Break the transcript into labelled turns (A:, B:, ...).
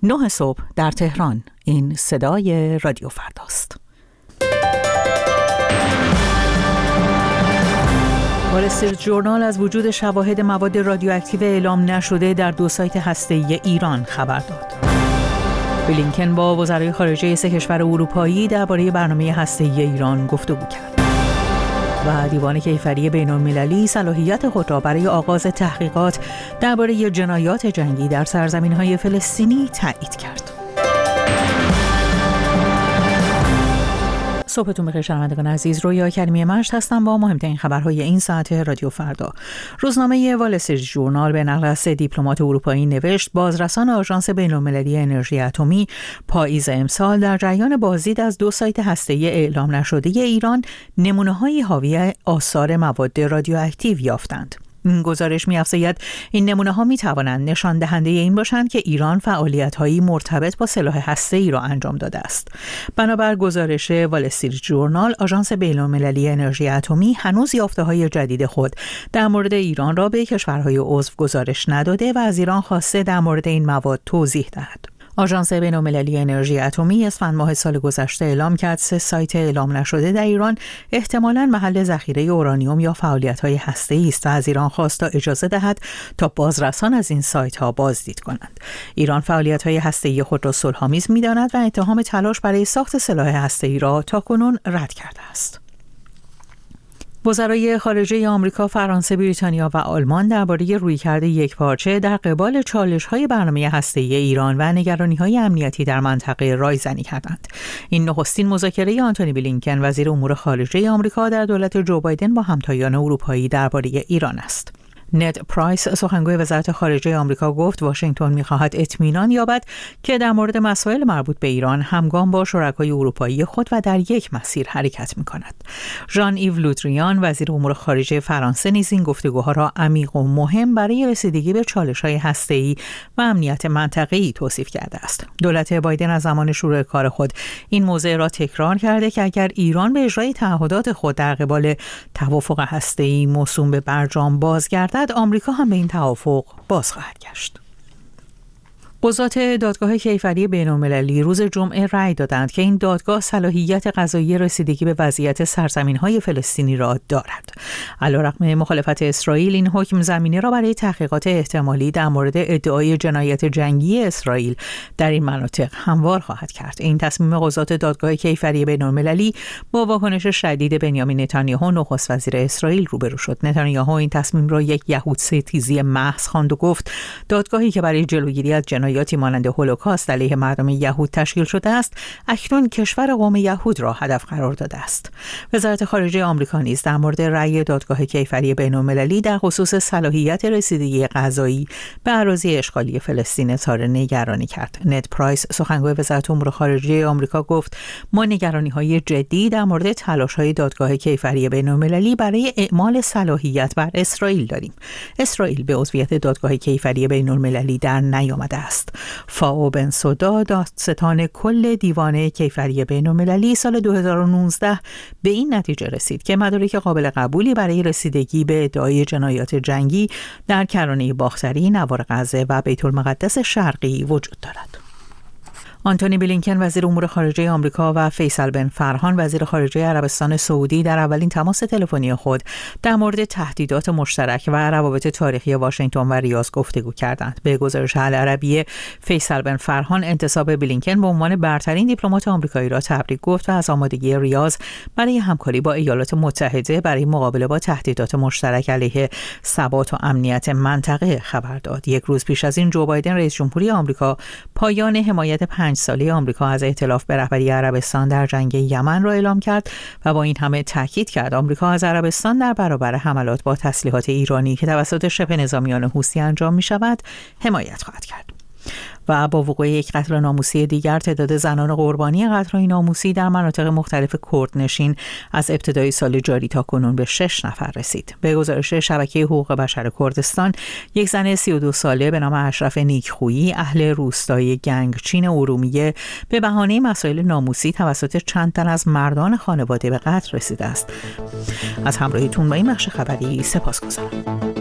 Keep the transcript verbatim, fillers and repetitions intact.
A: نه صبح در تهران. این صدای رادیو فرداست. وال استریت ژورنال از وجود شواهد مواد رادیواکتیو اعلام نشده در دو سایت هسته‌ای ایران خبر داد. بلینکن با وزرای خارجه سه کشور اروپایی درباره برنامه هسته‌ای ایران گفتگو کرد. و دیوان کیفری بین‌المللی صلاحیت خود را برای آغاز تحقیقات درباره جنایات جنگی در سرزمین‌های فلسطینی تایید کرد. صبحتون بخیر شنوندگان عزیز، رویا کریمی مشت هستم با مهمترین خبرهای این ساعت رادیو فردا. روزنامه وال استریت ژورنال به نقل از سه دیپلمات اروپایی نوشت بازرسان آژانس بین‌المللی انرژی اتمی پاییز امسال در جریان بازدید از دو سایت هسته‌ای اعلام نشده ایران نمونه‌های حاوی آثار مواد رادیواکتیو یافتند. این گزارش می‌افزاید این نمونه‌ها می‌توانند نشان دهنده این باشند که ایران فعالیت‌هایی مرتبط با سلاح هسته‌ای را انجام داده است. بنابر گزارش وال استریت ژورنال، آژانس بین‌المللی انرژی اتمی هنوز یافته‌های جدید خود در مورد ایران را به کشورهای عضو گزارش نداده و از ایران خواسته در مورد این مواد توضیح دهد. آژانس بین‌المللی انرژی اتمی اسفند ماه سال گذشته اعلام کرد سه سایت اعلام نشده در ایران احتمالاً محل ذخیره اورانیوم یا فعالیت‌های هسته‌ای است و از ایران خواست تا اجازه دهد تا بازرسان از این سایت‌ها بازدید کنند. ایران فعالیت‌های هسته‌ای خود را صلح‌آمیز می‌داند و اتهام تلاش برای ساخت سلاح هسته‌ای را تاکنون رد کرده است. وزرای خارجه آمریکا، فرانسه، بریتانیا و آلمان درباره رویکرد یکپارچه در قبال چالش‌های برنامه هسته‌ای ایران و نگرانی‌های امنیتی در منطقه رایزنی کردند. این نخستین مذاکره آنتونی بلینکن وزیر امور خارجه آمریکا در دولت جو بایدن با همتایان اروپایی درباره ایران است. ند پرایس، سخنگوی وزارت خارجه آمریکا، گفت واشنگتن می‌خواهد اطمینان یابد که در مورد مسائل مربوط به ایران همگام با شرکای اروپایی خود و در یک مسیر حرکت می‌کند. ژان ایو لودریان، وزیر امور خارجه فرانسه، نیز این گفتگوها را عمیق و مهم برای رسیدگی به چالش‌های هسته‌ای و امنیت منطقه‌ای توصیف کرده است. دولت بایدن از زمان شروع کار خود این موضوع را تکرار کرده که اگر ایران به اجرای تعهدات خود در قبال توافق هسته‌ای موسوم به برجام بازگردد، آمریکا هم به این توافق باز خواهد گشت. قضات دادگاه کیفری بین‌المللی روز جمعه رأی دادند که این دادگاه صلاحیت قضایی رسیدگی به وضعیت سرزمین‌های فلسطینی را دارد. علیرغم مخالفت اسرائیل، این حکم زمینه را برای تحقیقات احتمالی در مورد ادعای جنایت جنگی اسرائیل در این مناطق هموار خواهد کرد. این تصمیم قضات دادگاه کیفری بین‌المللی با واکنش شدید بنیامین نتانیاهو، نخست وزیر اسرائیل، روبرو شد. نتانیاهو این تصمیم را یک یهودستیزی محض خواند و گفت دادگاهی که برای جلوگیری از جنایت یاتی مانند هولوکاست علیه مردم یهود تشکیل شده است، اکنون کشور قوم یهود را هدف قرار داده است. وزارت خارجه آمریکا نیز در مورد رأی دادگاه کیفری بین‌المللی در خصوص صلاحیت رسیدگی قضایی به اراضی اشغالی فلسطین اظهار نگرانی کرد. ند پرایس، سخنگوی وزارت امور خارجه آمریکا، گفت ما نگرانی‌های جدی در مورد تلاش‌های دادگاه کیفری بین‌المللی برای اعمال صلاحیت بر اسرائیل داریم. اسرائیل به عضویت دادگاه کیفری بین‌المللی در نیامده است. فائو بنسودا، دادستان کل دیوان کیفری بین‌المللی، سال دو هزار و نوزده به این نتیجه رسید که مدارک قابل قبولی برای رسیدگی به ادعای جنایات جنگی در کرانه باختری، نوار غزه و بیت المقدس شرقی وجود دارد. آنتونی بلینکن، وزیر امور خارجه آمریکا، و فیصل بن فرحان، وزیر خارجه عربستان سعودی، در اولین تماس تلفنی خود در مورد تهدیدات مشترک و روابط تاریخی واشنگتن و ریاض گفتگو کردند. به گزارش العربیه، فیصل بن فرحان انتصاب بلینکن به عنوان برترین دیپلمات آمریکایی را تبریک گفت و از آمادگی ریاض برای همکاری با ایالات متحده برای مقابله با تهدیدات مشترک علیه ثبات و امنیت منطقه خبر داد. یک روز پیش از این، جو بایدن، رئیس جمهوری آمریکا، پایان حمایت پنج ساله آمریکا از ائتلاف به رهبری عربستان در جنگ یمن را اعلام کرد و با این همه تاکید کرد آمریکا از عربستان در برابر حملات با تسلیحات ایرانی که توسط شبه نظامیان حوثی انجام می شود حمایت خواهد کرد. و با وقوع یک قتل ناموسی دیگر، تعداد زنان قربانی قتل‌های ناموسی در مناطق مختلف کردنشین از ابتدای سال جاری تا کنون به شش نفر رسید. به گزارش شبکه حقوق بشر کردستان، یک زن سی و دو ساله به نام اشرف نیکخویی، اهل روستای گنگچین ارومیه، به بهانه مسائل ناموسی توسط چند تن از مردان خانواده به قتل رسیده است. از همراهیتون با این بخش خبری سپاسگزارم.